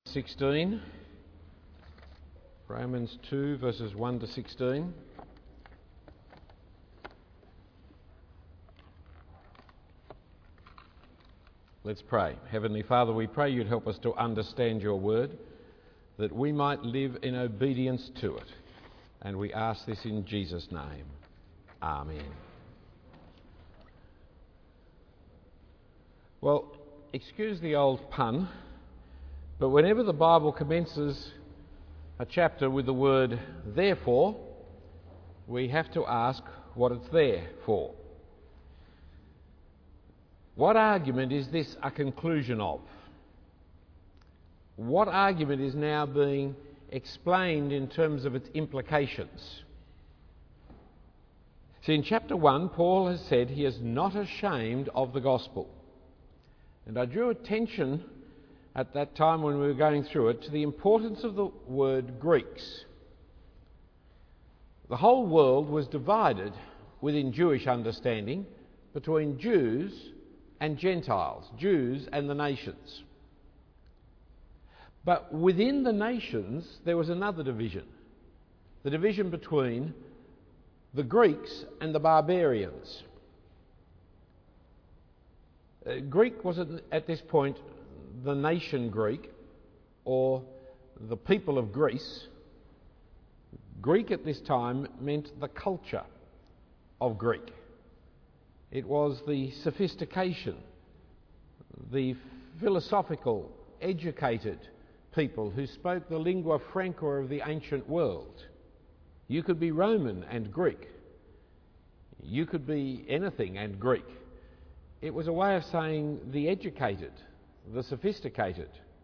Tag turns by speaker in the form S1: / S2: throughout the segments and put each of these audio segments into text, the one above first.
S1: 16, Romans 2 verses 1 to 16. Let's pray. Heavenly Father, we pray you'd help us to understand your word, that we might live in obedience to it. And we ask this in Jesus' name. Amen. Well, excuse the old pun, but whenever the Bible commences a chapter with the word therefore, we have to ask what it's there for. What argument is this a conclusion of? What argument is now being explained in terms of its implications? See, in chapter 1, Paul has said he is not ashamed of the gospel. And I drew attention at that time when we were going through it to the importance of the word Greeks. The whole world was divided within Jewish understanding between Jews and Gentiles, Jews and the nations. But within the nations there was another division, the division between the Greeks and the barbarians. Greek was at this point the nation Greek, or the people of Greece. Greek at this time meant the culture of Greek. It was the sophistication, the philosophical, educated people who spoke the lingua franca of the ancient world. You could be Roman and Greek. You could be anything and Greek. It was a way of saying the educated, the sophisticated.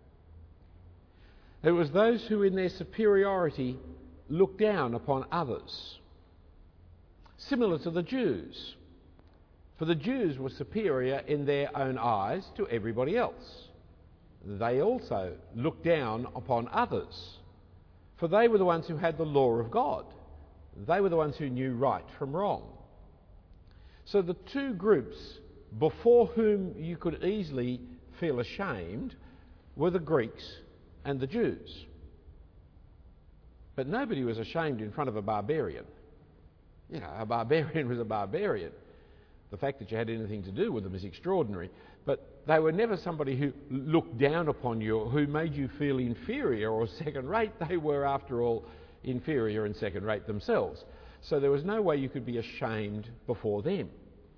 S1: It was those who in their superiority looked down upon others. Similar to the Jews. For the Jews were superior in their own eyes to everybody else. They also looked down upon others. For they were the ones who had the law of God. They were the ones who knew right from wrong. So the two groups before whom you could easily feel ashamed were the Greeks and the Jews. But nobody was ashamed in front of a barbarian. You know, a barbarian was a barbarian. The fact that you had anything to do with them is extraordinary. But they were never somebody who looked down upon you or who made you feel inferior or second-rate. They were, after all, inferior and second-rate themselves. So there was no way you could be ashamed before them.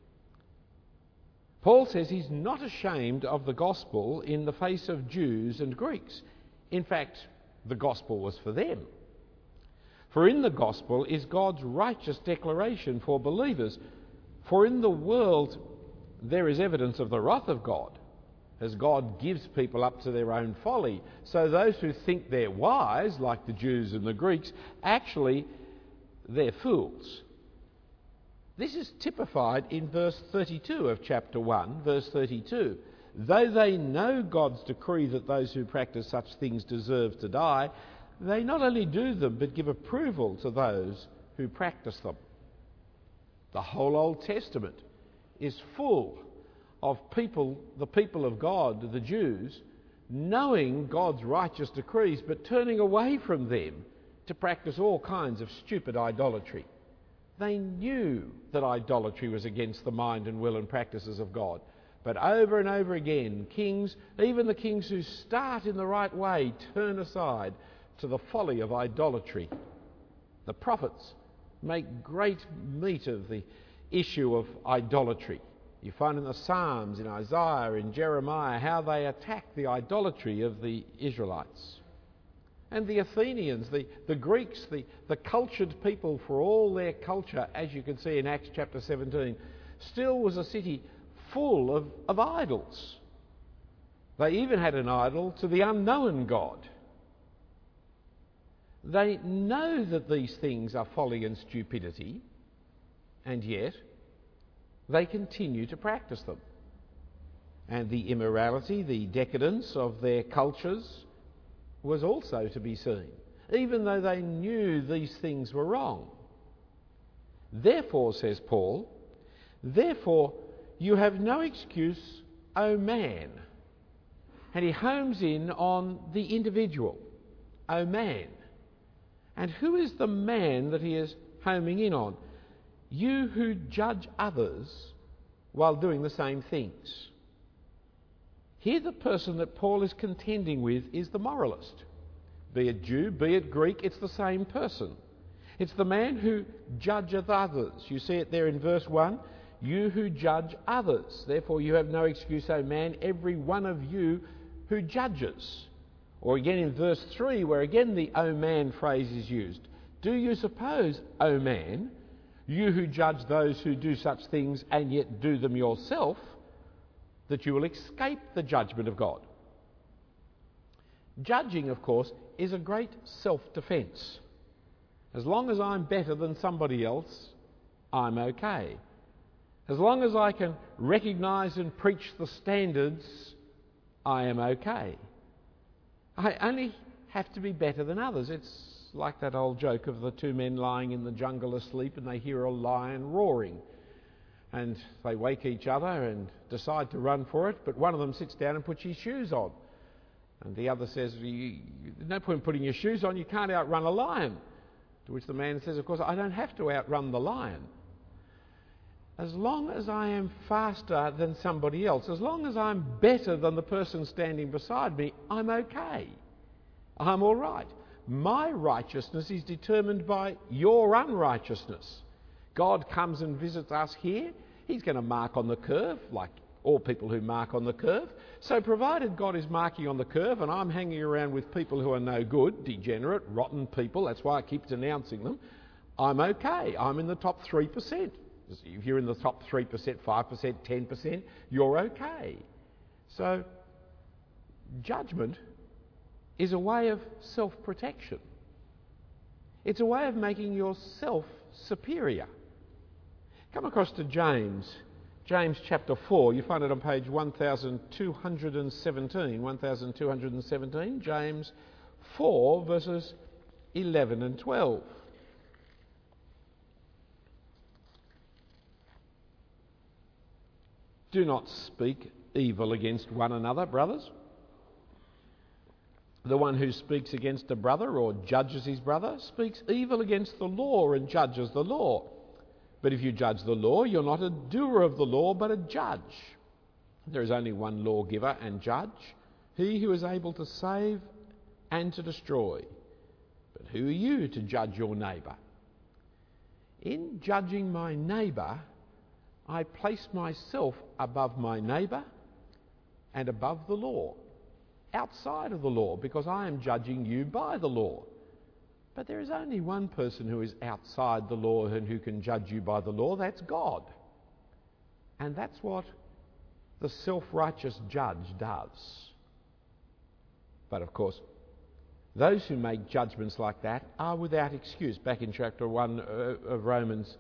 S1: Paul says he's not ashamed of the gospel in the face of Jews and Greeks. In fact, the gospel was for them. For in the gospel is God's righteous declaration for believers. For in the world there is evidence of the wrath of God, as God gives people up to their own folly. So those who think they're wise, like the Jews and the Greeks, actually they're fools. This is typified in verse 32 of chapter 1, verse 32. Though they know God's decree that those who practice such things deserve to die, they not only do them, but give approval to those who practice them. The whole Old Testament is full of people, the people of God, the Jews, knowing God's righteous decrees, but turning away from them to practice all kinds of stupid idolatry. They knew that idolatry was against the mind and will and practices of God. But over and over again, kings, even the kings who start in the right way, turn aside to the folly of idolatry. The prophets make great meat of the issue of idolatry. You find in the Psalms, in Isaiah, in Jeremiah, how they attack the idolatry of the Israelites. And the Athenians, the Greeks, the cultured people, for all their culture, as you can see in Acts chapter 17, still was a city full of idols. They even had an idol to the unknown God. They know that these things are folly and stupidity, and yet they continue to practice them. And the immorality, the decadence of their cultures was also to be seen, even though they knew these things were wrong. Therefore, says Paul, therefore you have no excuse, O man. And he homes in on the individual, O man. And who is the man that he is homing in on? You who judge others while doing the same things. Here the person that Paul is contending with is the moralist. Be it Jew, be it Greek, it's the same person. It's the man who judgeth others. You see it there in verse 1. You who judge others. Therefore you have no excuse, O man, every one of you who judges. Or again in verse 3, where again the O man phrase is used. Do you suppose, O man, you who judge those who do such things and yet do them yourself, that you will escape the judgment of God? Judging, of course, is a great self-defence. As long as I'm better than somebody else, I'm okay. As long as I can recognise and preach the standards, I am okay. I only have to be better than others. It's like that old joke of the two men lying in the jungle asleep and they hear a lion roaring. And they wake each other and decide to run for it, but one of them sits down and puts his shoes on. And the other says, there's no point in putting your shoes on, you can't outrun a lion. To which the man says, of course, I don't have to outrun the lion. As long as I am faster than somebody else, as long as I'm better than the person standing beside me, I'm okay. I'm all right. My righteousness is determined by your unrighteousness. God comes and visits us here. He's going to mark on the curve, like all people who mark on the curve. So provided God is marking on the curve and I'm hanging around with people who are no good, degenerate, rotten people, that's why I keep denouncing them, I'm okay. I'm in the top 3%. If you're in the top 3%, 5%, 10%, you're okay. So judgment is a way of self-protection. It's a way of making yourself superior. Come across to James chapter 4. You find it on page 1217. 1217, James 4, verses 11 and 12. Do not speak evil against one another, brothers. The one who speaks against a brother or judges his brother speaks evil against the law and judges the law. But if you judge the law, you're not a doer of the law, but a judge. There is only one lawgiver and judge, he who is able to save and to destroy. But who are you to judge your neighbour? In judging my neighbour, I place myself above my neighbour and above the law, outside of the law, because I am judging you by the law. But there is only one person who is outside the law and who can judge you by the law, that's God. And that's what the self-righteous judge does. But of course, those who make judgments like that are without excuse. Back in chapter 2 of Romans,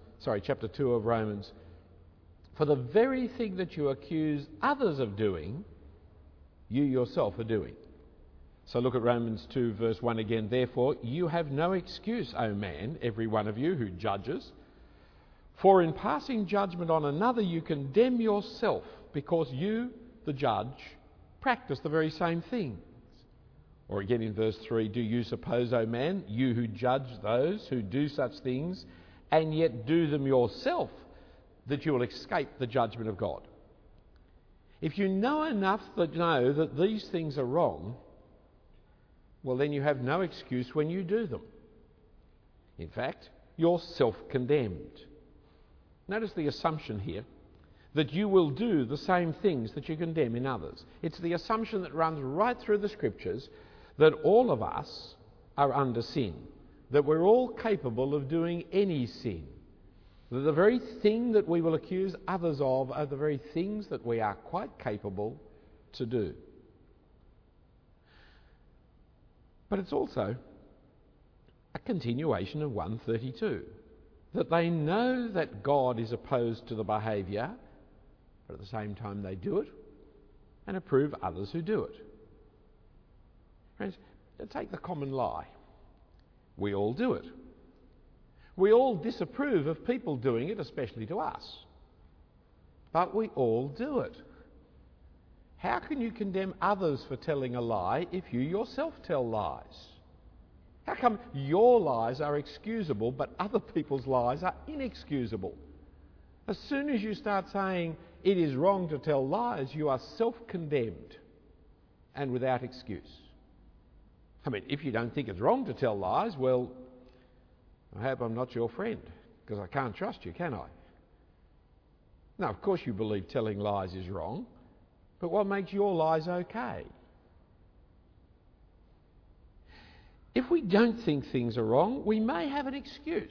S1: for the very thing that you accuse others of doing, you yourself are doing. So look at Romans 2 verse 1 again. Therefore, you have no excuse, O man, every one of you who judges. For in passing judgment on another, you condemn yourself, because you, the judge, practice the very same things. Or again in verse 3, do you suppose, O man, you who judge those who do such things, and yet do them yourself, that you will escape the judgment of God? If you know enough to know that these things are wrong, well then you have no excuse when you do them. In fact, you're self-condemned. Notice the assumption here that you will do the same things that you condemn in others. It's the assumption that runs right through the Scriptures that all of us are under sin, that we're all capable of doing any sin. That the very thing that we will accuse others of are the very things that we are quite capable to do. But it's also a continuation of 132, that they know that God is opposed to the behaviour, but at the same time they do it, and approve others who do it. Friends, take the common lie. We all do it. We all disapprove of people doing it, especially to us. But we all do it. How can you condemn others for telling a lie if you yourself tell lies? How come your lies are excusable but other people's lies are inexcusable? As soon as you start saying it is wrong to tell lies, you are self-condemned and without excuse. I mean, if you don't think it's wrong to tell lies, well, I hope I'm not your friend, because I can't trust you, can I? Now, of course you believe telling lies is wrong, but what makes your lies okay? If we don't think things are wrong, we may have an excuse.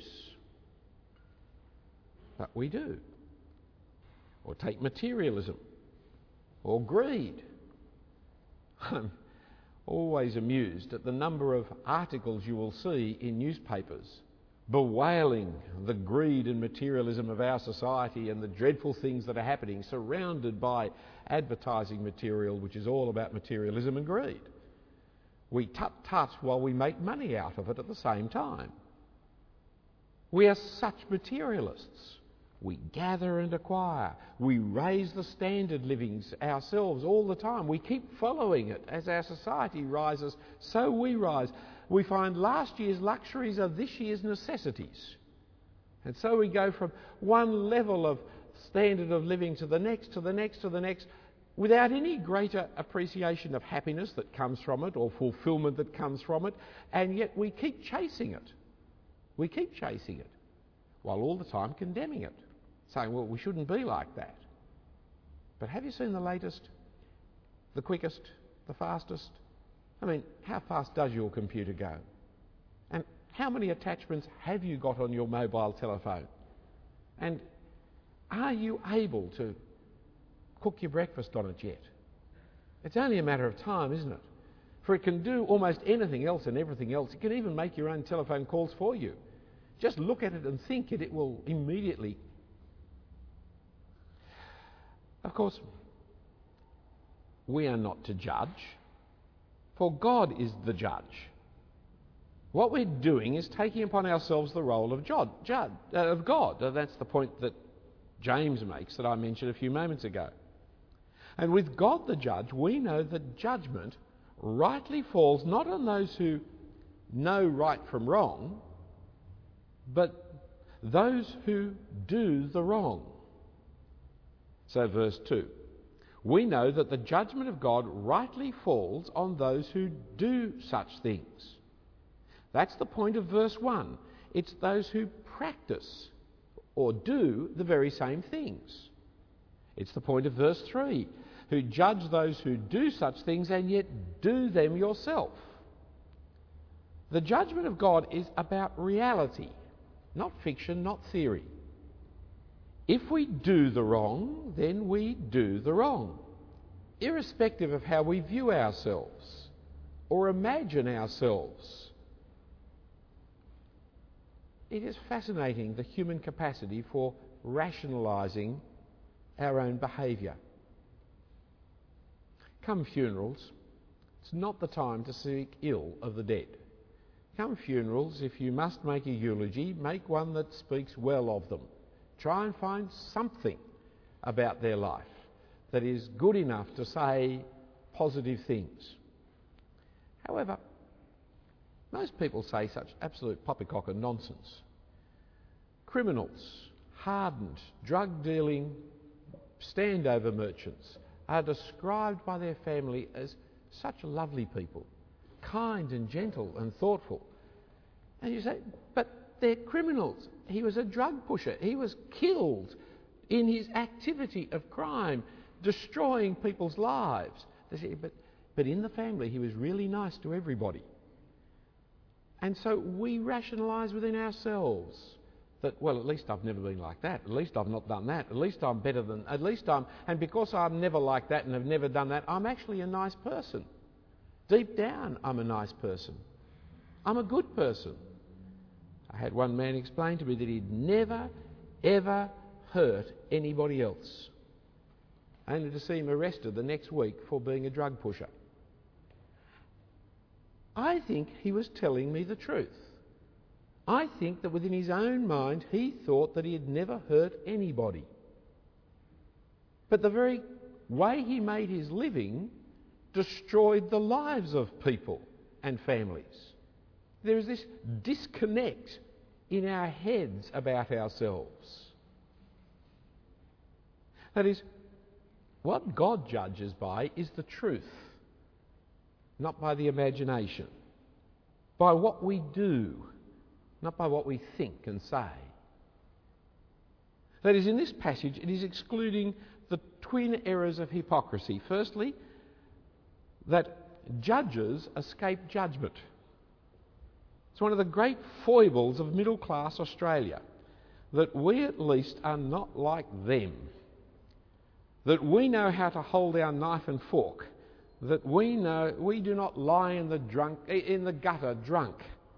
S1: But we do. Or take materialism. Or greed. I'm always amused at the number of articles you will see in newspapers bewailing the greed and materialism of our society and the dreadful things that are happening, surrounded by advertising material which is all about materialism and greed. We tut-tut while we make money out of it at the same time. We are such materialists. We gather and acquire. We raise the standard livings ourselves all the time. We keep following it. As our society rises, so we rise. We find last year's luxuries are this year's necessities. And so we go from one level of standard of living to the next, to the next, to the next, without any greater appreciation of happiness that comes from it or fulfilment that comes from it, and yet we keep chasing it. We keep chasing it, while all the time condemning it, saying, well, we shouldn't be like that. But have you seen the latest, the quickest, the fastest? I mean, how fast does your computer go? And how many attachments have you got on your mobile telephone? And are you able to cook your breakfast on it yet? It's only a matter of time, isn't it? For it can do almost anything else and everything else. It can even make your own telephone calls for you. Just look at it and think it will immediately. Of course, we are not to judge, for God is the judge. What we're doing is taking upon ourselves the role of God. That's the point that James makes that I mentioned a few moments ago. And with God the judge, we know that judgment rightly falls not on those who know right from wrong, but those who do the wrong. So verse 2. We know that the judgment of God rightly falls on those who do such things. That's the point of verse 1. It's those who practice or do the very same things. It's the point of verse 3. Who judge those who do such things and yet do them yourself. The judgment of God is about reality, not fiction, not theory. If we do the wrong, then we do the wrong, irrespective of how we view ourselves or imagine ourselves. It is fascinating, the human capacity for rationalising our own behaviour. Come funerals, it's not the time to speak ill of the dead. Come funerals, if you must make a eulogy, make one that speaks well of them. Try and find something about their life that is good enough to say positive things. However, most people say such absolute poppycock and nonsense. Criminals, hardened, drug-dealing, standover merchants are described by their family as such lovely people, kind and gentle and thoughtful. And you say, but they're criminals. He was a drug pusher. He was killed in his activity of crime, destroying people's lives. They say, but in the family he was really nice to everybody. And so we rationalise within ourselves that, well, at least I've never been like that. At least I've not done that. At least I'm better than... And because I'm never like that and have never done that, I'm actually a nice person. Deep down, I'm a nice person. I'm a good person. I had one man explain to me that he'd never, ever hurt anybody else, only to see him arrested the next week for being a drug pusher. I think he was telling me the truth. I think that within his own mind he thought that he had never hurt anybody. But the very way he made his living destroyed the lives of people and families. There is this disconnect in our heads about ourselves. That is, what God judges by is the truth, not by the imagination, by what we do, not by what we think and say. That is, in this passage, it is excluding the twin errors of hypocrisy. Firstly, that judges escape judgment. It's one of the great foibles of middle-class Australia, that we at least are not like them, that we know how to hold our knife and fork, that we do not lie in the gutter drunk.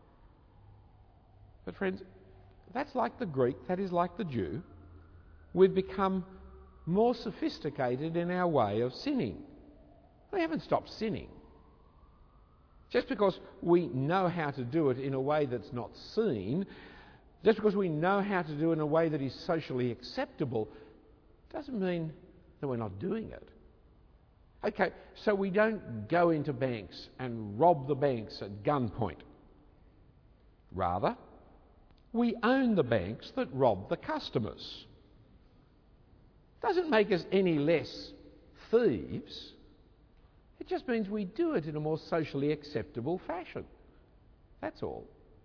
S1: But friends, that's like the Greek, that is like the Jew. We've become more sophisticated in our way of sinning. We haven't stopped sinning. Just because we know how to do it in a way that's not seen, just because we know how to do it in a way that is socially acceptable, doesn't mean that we're not doing it. Okay, so we don't go into banks and rob the banks at gunpoint. Rather, we own the banks that rob the customers. Doesn't make us any less thieves. It just means we do it in a more socially acceptable fashion. That's all.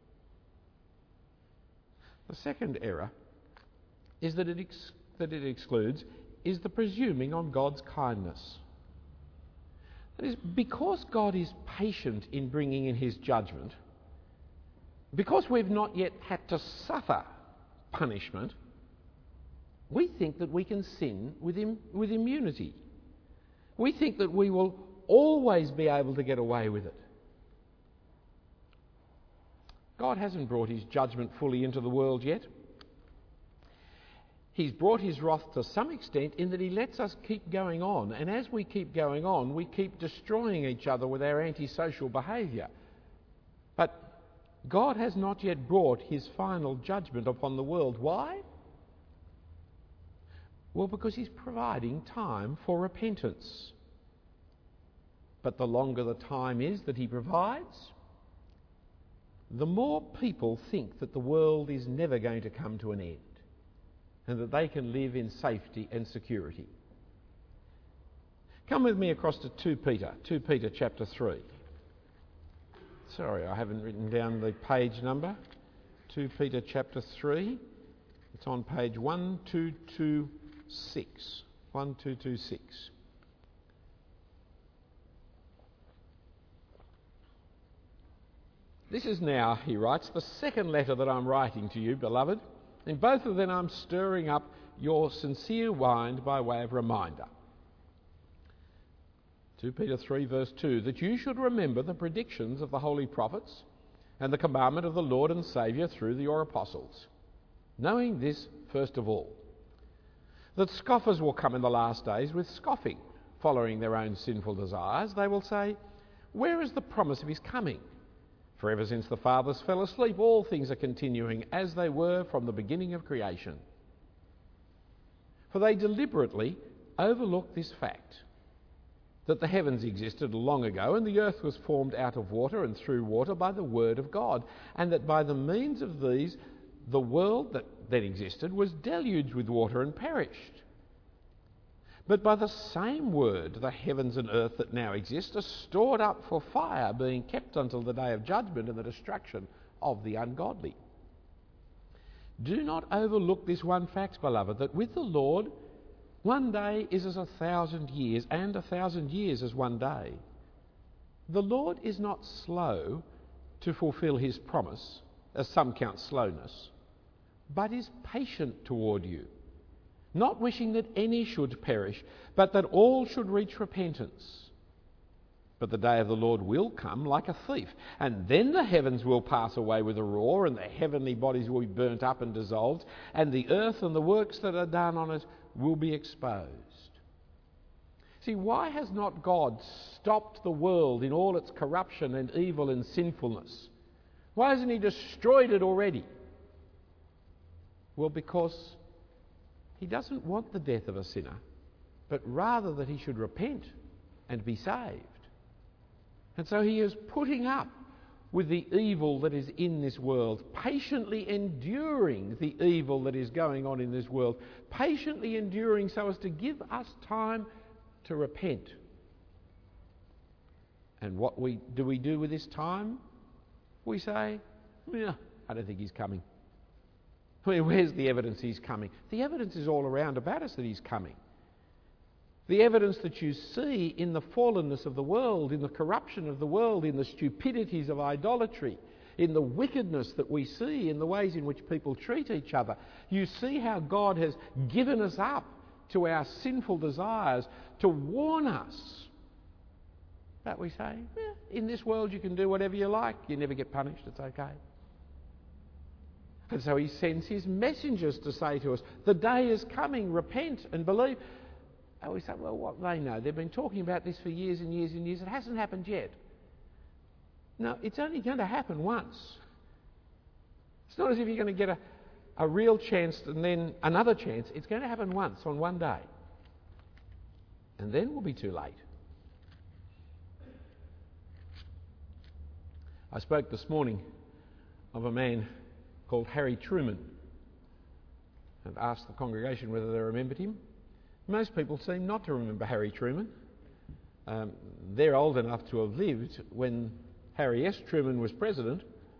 S1: The second error is that it excludes is the presuming on God's kindness. That is, because God is patient in bringing in his judgment, because we've not yet had to suffer punishment, we think that we can sin with immunity. We think that we will always be able to get away with it. God hasn't brought his judgment fully into the world yet. He's brought his wrath to some extent in that he lets us keep going on, and as we keep going on, we keep destroying each other with our antisocial behaviour. But God has not yet brought his final judgment upon the world. Why? Well, because he's providing time for repentance. But the longer the time is that he provides, the more people think that the world is never going to come to an end and that they can live in safety and security. Come with me across to 2 Peter chapter 3. Sorry, I haven't written down the page number. 2 Peter chapter 3. It's on page 1226. 1226. This is now, he writes, the second letter that I'm writing to you, beloved. In both of them I'm stirring up your sincere mind by way of reminder. 2 Peter 3 verse 2, that you should remember the predictions of the holy prophets and the commandment of the Lord and Saviour through your apostles. Knowing this, first of all, that scoffers will come in the last days with scoffing, following their own sinful desires. They will say, where is the promise of his coming? For ever since the fathers fell asleep, all things are continuing as they were from the beginning of creation. For they deliberately overlook this fact, that the heavens existed long ago, and the earth was formed out of water and through water by the word of God, and that by the means of these, the world that then existed was deluged with water and perished. But by the same word, the heavens and earth that now exist are stored up for fire, being kept until the day of judgment and the destruction of the ungodly. Do not overlook this one fact, beloved, that with the Lord, one day is as 1,000 years, and 1,000 years as one day. The Lord is not slow to fulfill his promise, as some count slowness, but is patient toward you, not wishing that any should perish, but that all should reach repentance. But the day of the Lord will come like a thief, and then the heavens will pass away with a roar, and the heavenly bodies will be burnt up and dissolved, and the earth and the works that are done on it will be exposed. See, why has not God stopped the world in all its corruption and evil and sinfulness? Why hasn't he destroyed it already? Well, because he doesn't want the death of a sinner. but rather that he should repent and be saved. And so he is putting up with the evil that is in this world, patiently enduring the evil that is going on in this world, patiently enduring so as to give us time to repent. And what do we do with this time? We say, yeah, I don't think he's coming. I mean, where's the evidence he's coming? The evidence is all around about us that he's coming. The evidence that you see in the fallenness of the world, in the corruption of the world, in the stupidities of idolatry, in the wickedness that we see, in the ways in which people treat each other. You see how God has given us up to our sinful desires to warn us. But we say, in this world you can do whatever you like, you never get punished, it's okay. And so he sends his messengers to say to us, the day is coming, repent and believe. And we say, well, what do they know? They've been talking about this for years and years and years. It hasn't happened yet. No, it's only going to happen once. It's not as if you're going to get a real chance and then another chance. It's going to happen once on one day. And then we'll be too late. I spoke this morning of a man called Harry Truman and asked the congregation whether they remembered him. Most people seem not to remember Harry Truman. They're old enough to have lived when Harry S. Truman was president,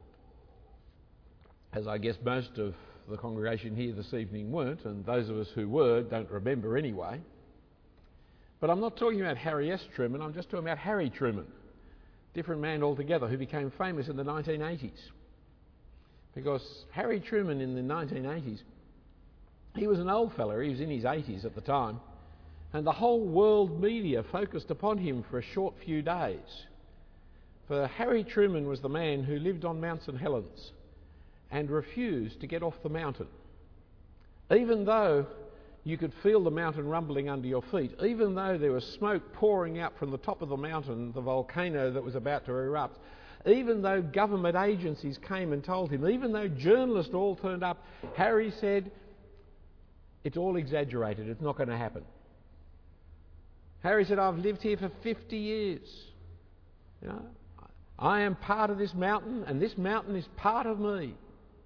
S1: as I guess most of the congregation here this evening weren't, and those of us who were don't remember anyway. But I'm not talking about Harry S. Truman, I'm just talking about Harry Truman, different man altogether, who became famous in the 1980s. Because Harry Truman in the 1980s, he was an old fella, he was in his 80s at the time, and the whole world media focused upon him for a short few days. For Harry Truman was the man who lived on Mount St Helens and refused to get off the mountain. Even though you could feel the mountain rumbling under your feet, even though there was smoke pouring out from the top of the mountain, the volcano that was about to erupt, even though government agencies came and told him, even though journalists all turned up, Harry said, it's all exaggerated, it's not going to happen. Harry said, I've lived here for 50 years. You know, I am part of this mountain and this mountain is part of me.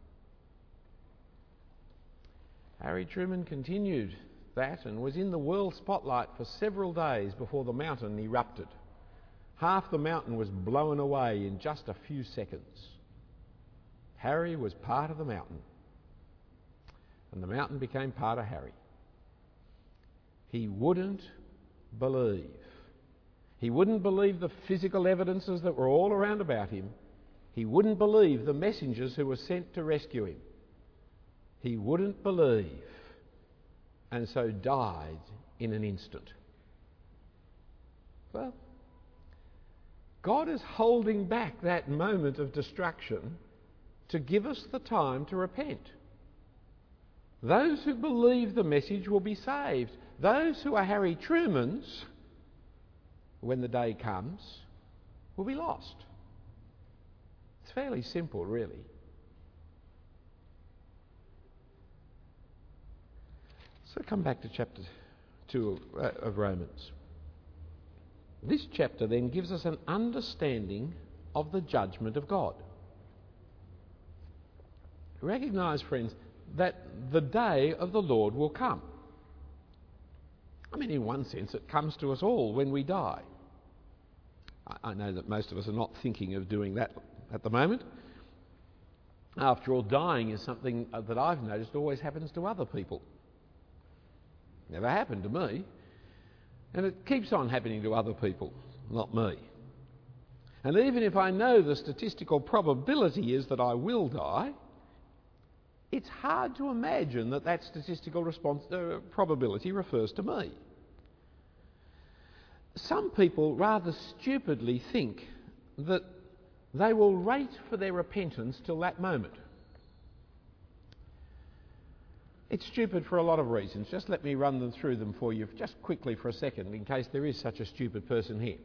S1: Harry Truman continued that and was in the world spotlight for several days before the mountain erupted. Half the mountain was blown away in just a few seconds. Harry was part of the mountain. And the mountain became part of Harry. He wouldn't believe. He wouldn't believe the physical evidences that were all around about him. He wouldn't believe the messengers who were sent to rescue him. He wouldn't believe, and so died in an instant. Well, God is holding back that moment of destruction to give us the time to repent. Those who believe the message will be saved. Those who are Harry Trumans, when the day comes, will be lost. It's fairly simple, really. So come back to chapter 2 of Romans. This chapter then gives us an understanding of the judgment of God. Recognise, friends, that the day of the Lord will come. I mean, in one sense, it comes to us all when we die. I know that most of us are not thinking of doing that at the moment. After all, dying is something that I've noticed always happens to other people. Never happened to me. And it keeps on happening to other people, not me. And even if I know the statistical probability is that I will die, it's hard to imagine that that statistical probability refers to me. Some people rather stupidly think that they will wait for their repentance till that moment. It's stupid for a lot of reasons. Just let me run them through them for you just quickly for a second, in case there is such a stupid person here.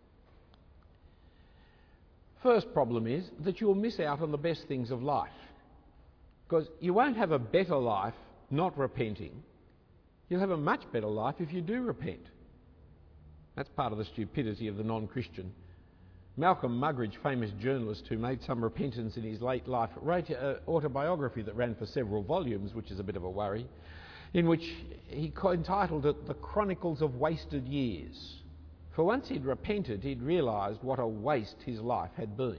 S1: First problem is that you'll miss out on the best things of life. Because you won't have a better life not repenting, You'll have a much better life if you do repent. That's part of the stupidity of the non-Christian. Malcolm Muggeridge, famous journalist who made some repentance in his late life, wrote an autobiography that ran for several volumes, which is a bit of a worry, in which he entitled it The Chronicles of Wasted Years. For once he'd repented, he'd realised what a waste his life had been.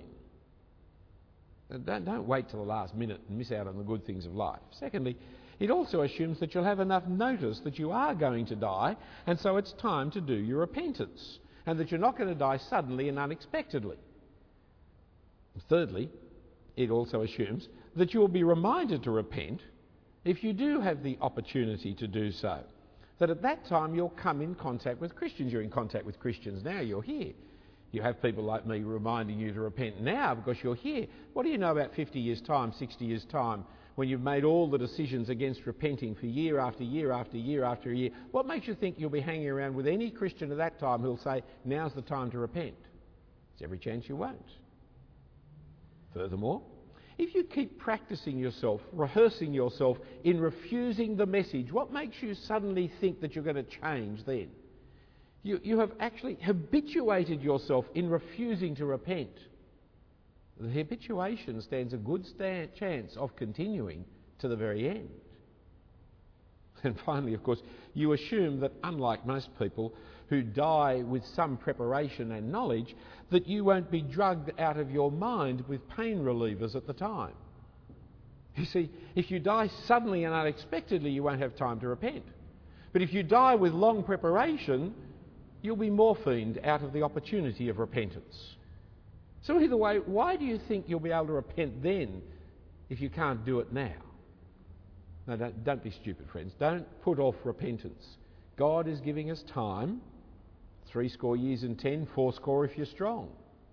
S1: Don't wait till the last minute and miss out on the good things of life. Secondly, it also assumes that you'll have enough notice that you are going to die, and so it's time to do your repentance, and that you're not going to die suddenly and unexpectedly. Thirdly, it also assumes that you will be reminded to repent if you do have the opportunity to do so. That at that time you'll come in contact with Christians. You're in contact with Christians now, you're here. You have people like me reminding you to repent now because you're here. What do you know about 50 years' time, 60 years' time, when you've made all the decisions against repenting for year after year after year after year? What makes you think you'll be hanging around with any Christian at that time who'll say, now's the time to repent? There's every chance you won't. Furthermore, if you keep practicing yourself, rehearsing yourself in refusing the message, what makes you suddenly think that you're going to change then? You have actually habituated yourself in refusing to repent. The habituation stands a good chance of continuing to the very end. And finally, of course, you assume that unlike most people who die with some preparation and knowledge, that you won't be drugged out of your mind with pain relievers at the time. You see, if you die suddenly and unexpectedly, you won't have time to repent. But if you die with long preparation, you'll be morphined out of the opportunity of repentance. So either way, why do you think you'll be able to repent then if you can't do it now? No, don't be stupid, friends. Don't put off repentance. God is giving us time, 70 years and 10, 80 if you're strong.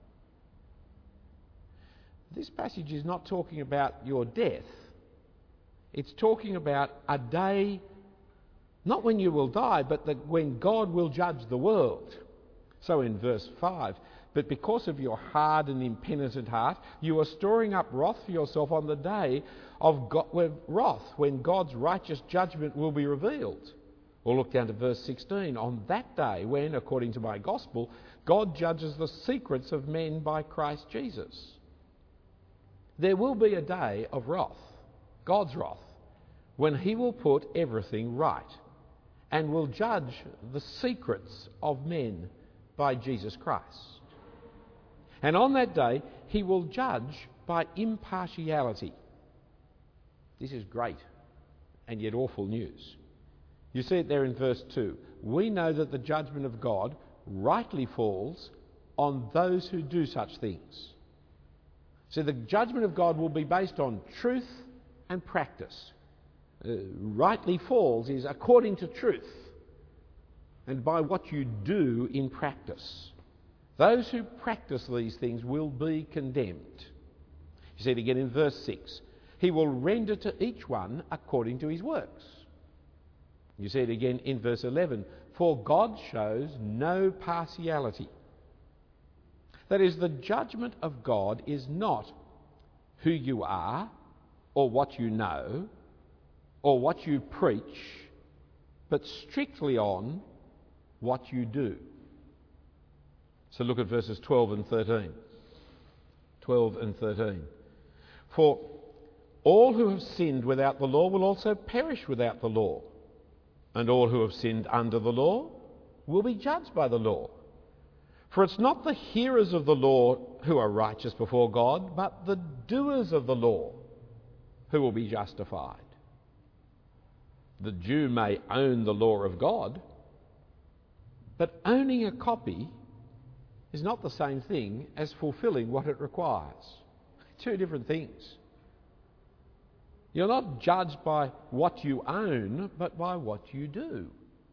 S1: This passage is not talking about your death. It's talking about a day, not when you will die, but when God will judge the world. So in verse 5, but because of your hard and impenitent heart, you are storing up wrath for yourself on the day of wrath, when God's righteous judgment will be revealed. Or look down to verse 16. On that day when, according to my gospel, God judges the secrets of men by Christ Jesus. There will be a day of wrath, God's wrath, when he will put everything right and will judge the secrets of men by Jesus Christ. And on that day, he will judge by impartiality. This is great and yet awful news. You see it there in verse 2. We know that the judgment of God rightly falls on those who do such things. So the judgment of God will be based on truth and practice. Rightly falls is according to truth and by what you do in practice. Those who practice these things will be condemned. You see it again in verse 6. He will render to each one according to his works. You see it again in verse 11. For God shows no partiality. That is, the judgment of God is not who you are or what you know or what you preach, but strictly on what you do. So look at verses 12 and 13. 12 and 13. For all who have sinned without the law will also perish without the law, and all who have sinned under the law will be judged by the law. For it's not the hearers of the law who are righteous before God, but the doers of the law who will be justified. The Jew may own the law of God, but owning a copy is not the same thing as fulfilling what it requires. Two different things. You're not judged by what you own, but by what you do.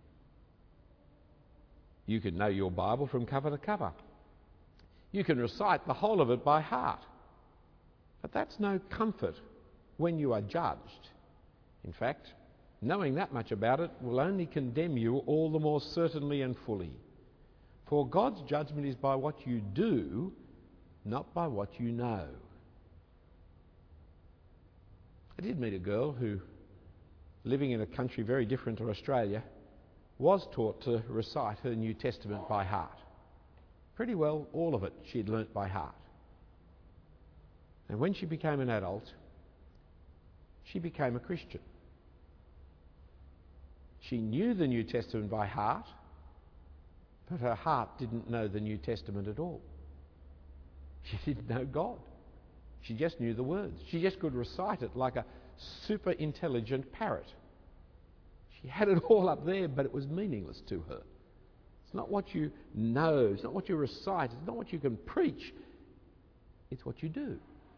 S1: You can know your Bible from cover to cover. You can recite the whole of it by heart. But that's no comfort when you are judged. In fact, knowing that much about it will only condemn you all the more certainly and fully. For God's judgment is by what you do, not by what you know. I did meet a girl who living in a country very different to Australia, was taught to recite her New Testament by heart. Pretty well all of it she'd learnt by heart. And when she became an adult, she became a Christian. She knew the New Testament by heart, but her heart didn't know the New Testament at all. She didn't know God. She just knew the words. She just could recite it like a super intelligent parrot. She had it all up there, but it was meaningless to her. It's not what you know, it's not what you recite, it's not what you can preach, it's what you do.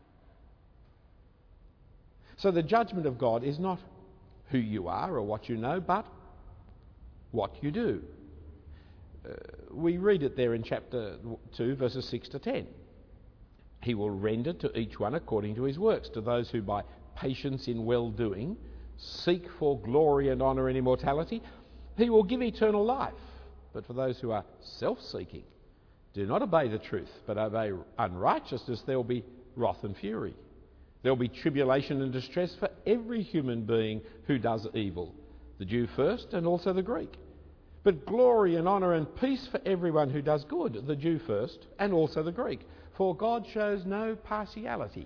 S1: So the judgment of God is not who you are or what you know, but what you do. We read it there in chapter 2, verses 6 to 10. He will render to each one according to his works, to those who by patience in well-doing seek for glory and honour and immortality. He will give eternal life. But for those who are self-seeking, do not obey the truth, but obey unrighteousness, there will be wrath and fury. There will be tribulation and distress for every human being who does evil, the Jew first and also the Greek. But glory and honour and peace for everyone who does good, the Jew first and also the Greek. For God shows no partiality.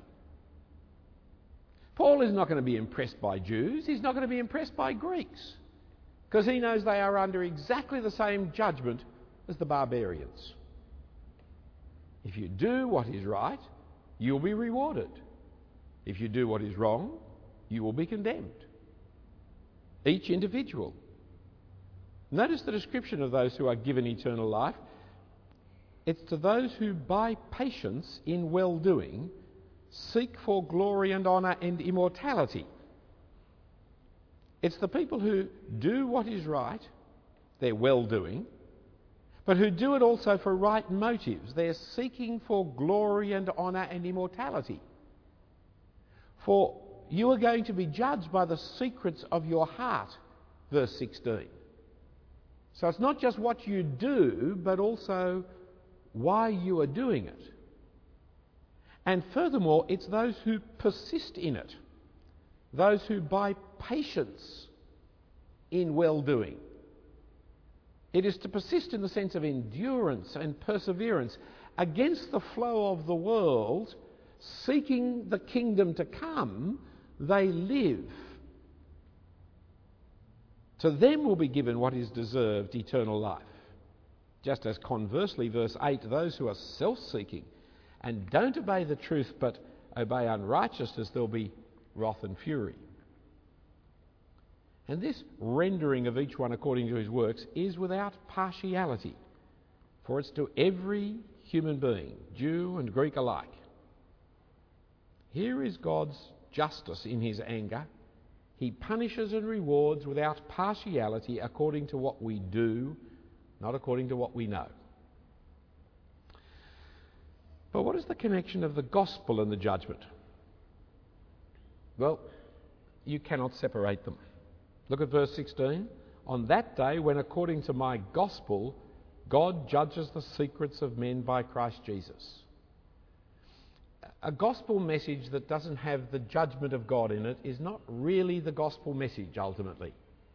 S1: Paul is not going to be impressed by Jews. He's not going to be impressed by Greeks, because he knows they are under exactly the same judgment as the barbarians. If you do what is right, you'll be rewarded. If you do what is wrong, you will be condemned. Each individual. Notice the description of those who are given eternal life. It's to those who by patience in well-doing seek for glory and honour and immortality. It's the people who do what is right, they're well-doing, but who do it also for right motives. They're seeking for glory and honour and immortality. For you are going to be judged by the secrets of your heart, verse 16. So it's not just what you do, but also why you are doing it. And furthermore, it's those who persist in it, those who by patience in well-doing. It is to persist in the sense of endurance and perseverance against the flow of the world, seeking the kingdom to come. They live. To them will be given what is deserved, eternal life. Just as conversely, verse 8, those who are self-seeking and don't obey the truth but obey unrighteousness, there'll be wrath and fury. And this rendering of each one according to his works is without partiality, for it's to every human being, Jew and Greek alike. Here is God's justice in his anger. He punishes and rewards without partiality according to what we do, not according to what we know. But what is the connection of the gospel and the judgment? Well, you cannot separate them. Look at verse 16. On that day, when according to my gospel, God judges the secrets of men by Christ Jesus. A gospel message that doesn't have the judgment of God in it is not really the gospel message, ultimately.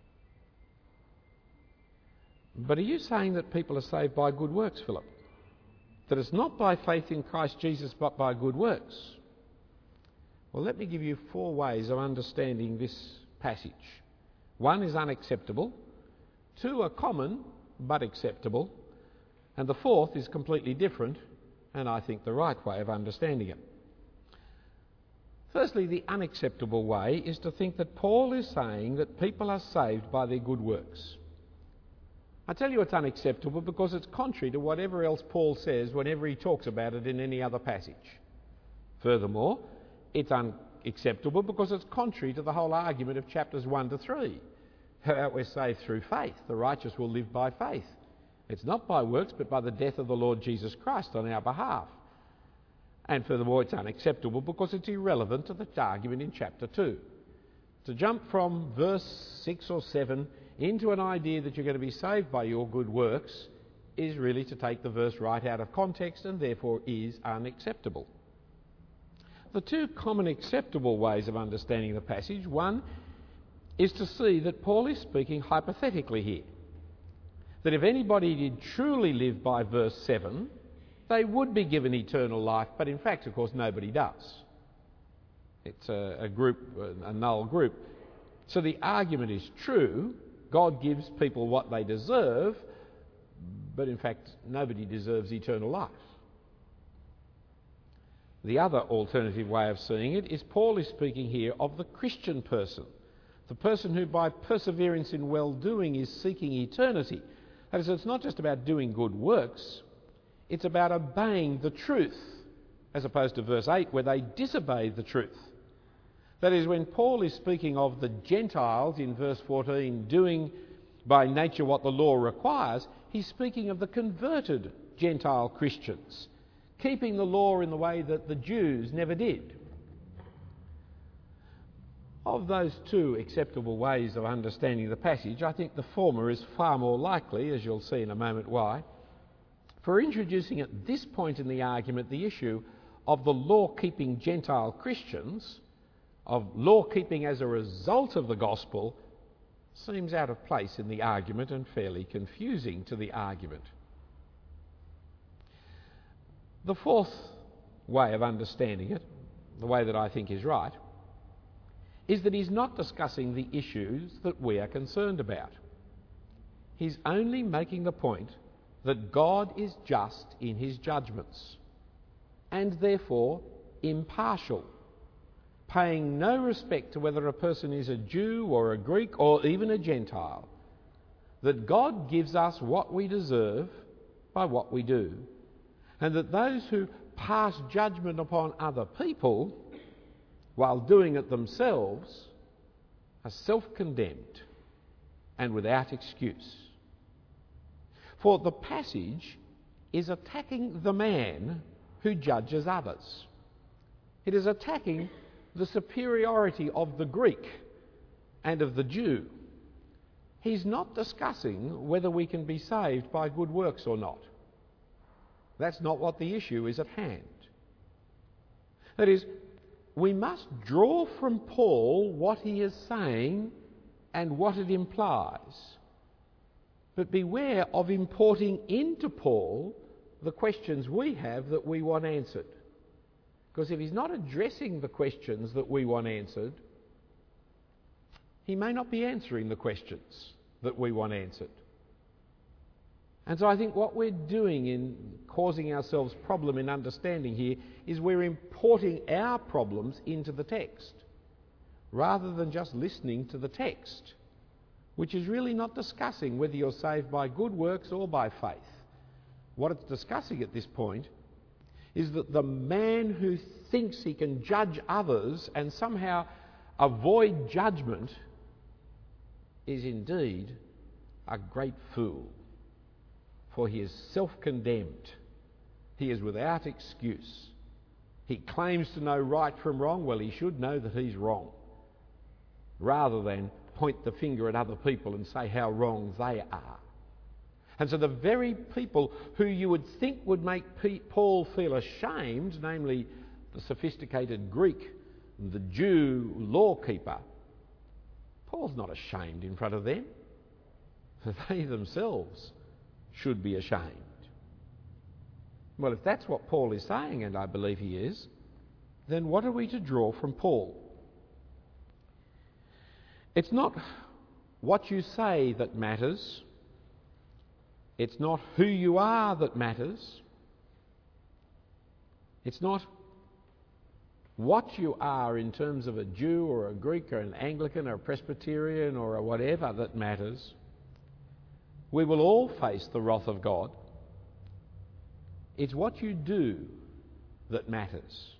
S1: But are you saying that people are saved by good works, Philip? That it's not by faith in Christ Jesus, but by good works? Well, let me give you 4 ways of understanding this passage. 1 is unacceptable, 2 are common but acceptable, and the 4th is completely different, and I think the right way of understanding it. Firstly, the unacceptable way is to think that Paul is saying that people are saved by their good works. I tell you it's unacceptable because it's contrary to whatever else Paul says whenever he talks about it in any other passage. Furthermore, it's unacceptable because it's contrary to the whole argument of chapters 1 to 3. We're saved through faith. The righteous will live by faith. It's not by works, but by the death of the Lord Jesus Christ on our behalf. And furthermore, it's unacceptable because it's irrelevant to the argument in chapter 2. To jump from verse 6 or 7 into an idea that you're going to be saved by your good works is really to take the verse right out of context and therefore is unacceptable. The 2 common acceptable ways of understanding the passage, one is to see that Paul is speaking hypothetically here. That if anybody did truly live by verse 7, they would be given eternal life, but in fact, of course, nobody does. It's a null group. So the argument is true. God gives people what they deserve, but in fact, nobody deserves eternal life. The other alternative way of seeing it is Paul is speaking here of the Christian person, the person who by perseverance in well-doing is seeking eternity. That is, it's not just about doing good works, it's about obeying the truth, as opposed to verse 8 where they disobey the truth. That is, when Paul is speaking of the Gentiles in verse 14 doing by nature what the law requires, he's speaking of the converted Gentile Christians, keeping the law in the way that the Jews never did. Of those two acceptable ways of understanding the passage, I think the former is far more likely, as you'll see in a moment why, for introducing at this point in the argument the issue of the law-keeping Gentile Christians, of law-keeping as a result of the gospel, seems out of place in the argument and fairly confusing to the argument. The fourth way of understanding it, the way that I think is right, is that he's not discussing the issues that we are concerned about. He's only making the point that God is just in his judgments and therefore impartial, paying no respect to whether a person is a Jew or a Greek or even a Gentile, that God gives us what we deserve by what we do, and that those who pass judgment upon other people while doing it themselves are self-condemned and without excuse. For the passage is attacking the man who judges others. It is attacking the superiority of the Greek and of the Jew. He's not discussing whether we can be saved by good works or not. That's not what the issue is at hand. That is, we must draw from Paul what he is saying and what it implies, but beware of importing into Paul the questions we have that we want answered. Because if he's not addressing the questions that we want answered, he may not be answering the questions that we want answered. And so I think what we're doing in causing ourselves problem in understanding here is we're importing our problems into the text, rather than just listening to the text, which is really not discussing whether you're saved by good works or by faith. What it's discussing at this point is that the man who thinks he can judge others and somehow avoid judgment is indeed a great fool, for he is self-condemned. He is without excuse. He claims to know right from wrong. Well, he should know that he's wrong, rather than point the finger at other people and say how wrong they are. And so the very people who you would think would make Paul feel ashamed, namely the sophisticated Greek, the Jew law-keeper, Paul's not ashamed in front of them. They themselves should be ashamed. Well, if that's what Paul is saying, and I believe he is, then what are we to draw from Paul? It's not what you say that matters. It's not who you are that matters. It's not what you are in terms of a Jew or a Greek or an Anglican or a Presbyterian or a whatever that matters. We will all face the wrath of God. It's what you do that matters.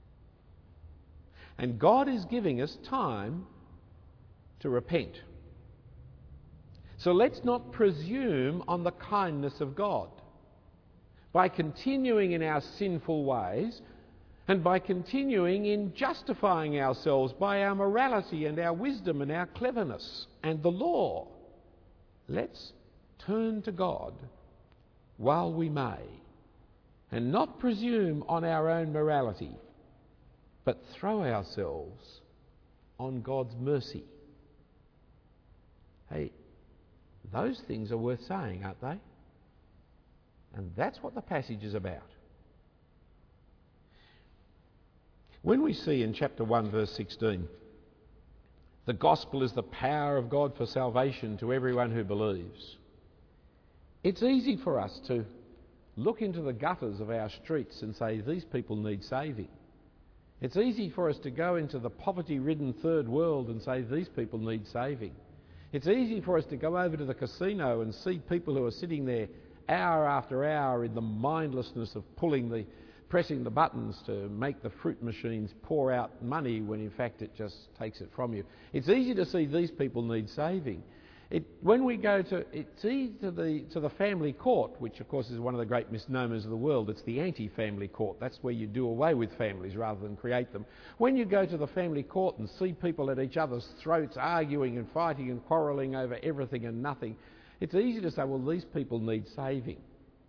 S1: And God is giving us time to repent. So let's not presume on the kindness of God. By continuing in our sinful ways and by continuing in justifying ourselves by our morality and our wisdom and our cleverness and the law, let's turn to God while we may and not presume on our own morality, but throw ourselves on God's mercy Hey, those things are worth saying, aren't they? And that's what the passage is about. When we see in chapter 1 verse 16, the gospel is the power of God for salvation to everyone who believes, it's easy for us to look into the gutters of our streets and say, these people need saving. It's easy for us to go into the poverty-ridden third world and say, these people need saving. It's easy for us to go over to the casino and see people who are sitting there hour after hour in the mindlessness of pressing the buttons to make the fruit machines pour out money when in fact it just takes it from you. It's easy to see these people need saving. When we go to the family court, which of course is one of the great misnomers of the world, it's the anti-family court. That's where you do away with families rather than create them. When you go to the family court and see people at each other's throats arguing and fighting and quarrelling over everything and nothing, it's easy to say, well, these people need saving.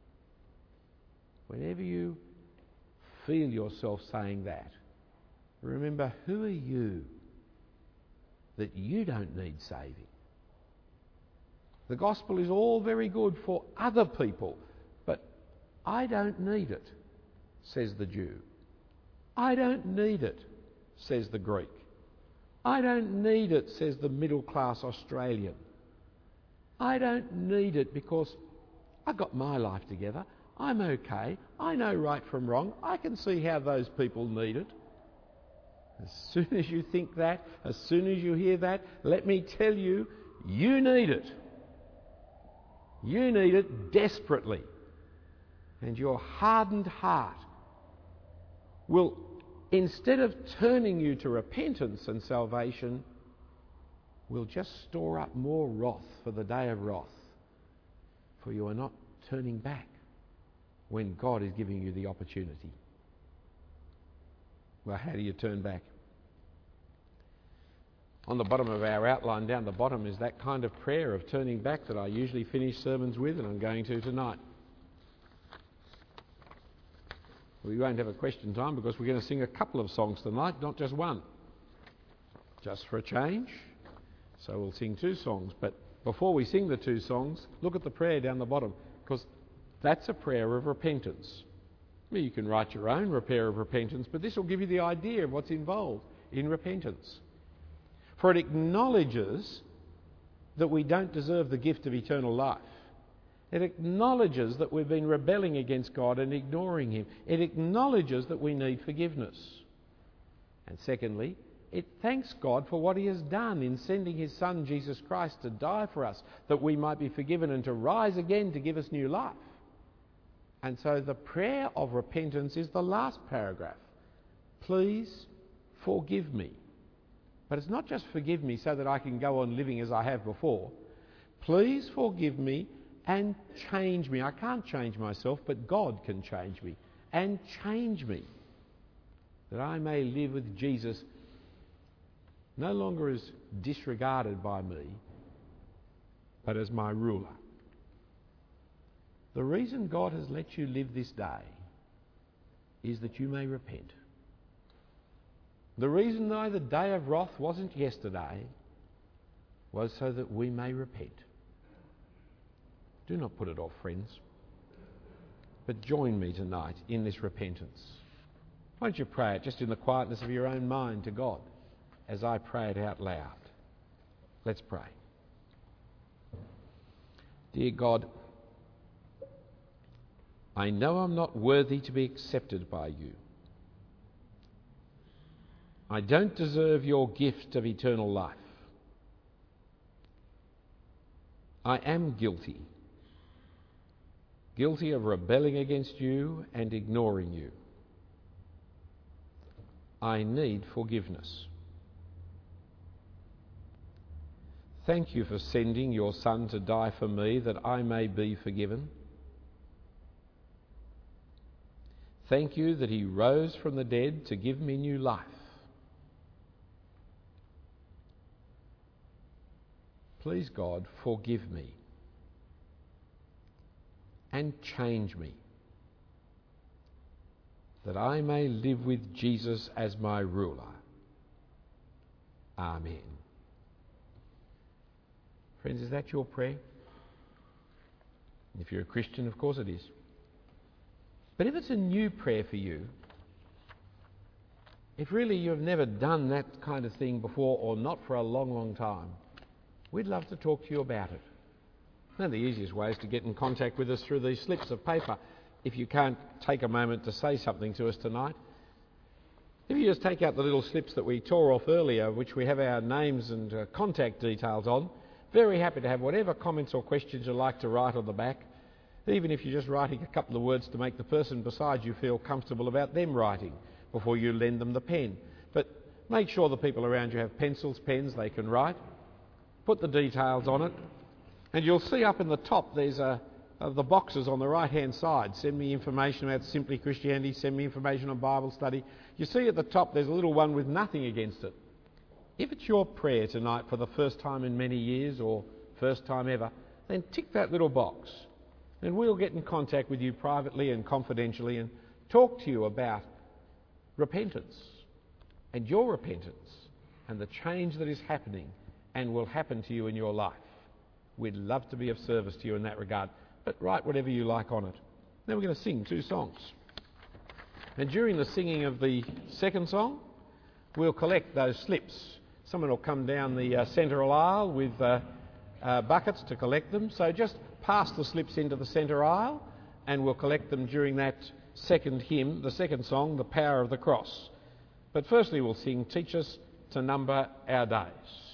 S1: Whenever you feel yourself saying that, remember, who are you that you don't need saving? The gospel is all very good for other people, but I don't need it, says the Jew. I don't need it, says the Greek. I don't need it, says the middle-class Australian. I don't need it because I've got my life together. I'm okay. I know right from wrong. I can see how those people need it. As soon as you think that, as soon as you hear that, let me tell you, you need it. You need it desperately. And your hardened heart will, instead of turning you to repentance and salvation, will just store up more wrath for the day of wrath. For you are not turning back when God is giving you the opportunity. Well, how do you turn back? On the bottom of our outline, down the bottom, is that kind of prayer of turning back that I usually finish sermons with, and I'm going to tonight. We won't have a question time because we're going to sing a couple of songs tonight, not just one. Just for a change. So we'll sing two songs. But before we sing the two songs, look at the prayer down the bottom, because that's a prayer of repentance. Well, you can write your own prayer of repentance, but this will give you the idea of what's involved in repentance. For it acknowledges that we don't deserve the gift of eternal life. It acknowledges that we've been rebelling against God and ignoring Him. It acknowledges that we need forgiveness. And secondly, it thanks God for what He has done in sending His Son Jesus Christ to die for us, that we might be forgiven and to rise again to give us new life. And so the prayer of repentance is the last paragraph. Please forgive me. But it's not just forgive me so that I can go on living as I have before. Please forgive me and change me. I can't change myself, but God can change me. And change me, that I may live with Jesus no longer as disregarded by me, but as my ruler. The reason God has let you live this day is that you may repent. The reason why the day of wrath wasn't yesterday was so that we may repent. Do not put it off, friends, but join me tonight in this repentance. Why don't you pray it just in the quietness of your own mind to God as I pray it out loud? Let's pray. Dear God, I know I'm not worthy to be accepted by you. I don't deserve your gift of eternal life. I am guilty of rebelling against you and ignoring you. I need forgiveness. Thank you for sending your Son to die for me that I may be forgiven. Thank you that He rose from the dead to give me new life. Please, God, forgive me and change me, that I may live with Jesus as my ruler. Amen. Friends, is that your prayer? If you're a Christian, of course it is. But if it's a new prayer for you, if really you've never done that kind of thing before or not for a long, long time, we'd love to talk to you about it. One of the easiest ways to get in contact with us through these slips of paper, if you can't take a moment to say something to us tonight. If you just take out the little slips that we tore off earlier, which we have our names and contact details on, very happy to have whatever comments or questions you'd like to write on the back, even if you're just writing a couple of words to make the person beside you feel comfortable about them writing before you lend them the pen. But make sure the people around you have pencils, pens, they can write. Put the details on it. And you'll see up in the top there's the boxes on the right-hand side. Send me information about Simply Christianity, send me information on Bible study. You see at the top there's a little one with nothing against it. If it's your prayer tonight for the first time in many years or first time ever, then tick that little box and we'll get in contact with you privately and confidentially and talk to you about repentance and your repentance and the change that is happening and will happen to you in your life. We'd love to be of service to you in that regard, but write whatever you like on it. Then we're going to sing 2 songs. And during the singing of the second song, we'll collect those slips. Someone will come down the centre aisle with buckets to collect them. So just pass the slips into the centre aisle and we'll collect them during that second hymn, the second song, The Power of the Cross. But firstly we'll sing Teach Us to Number Our Days.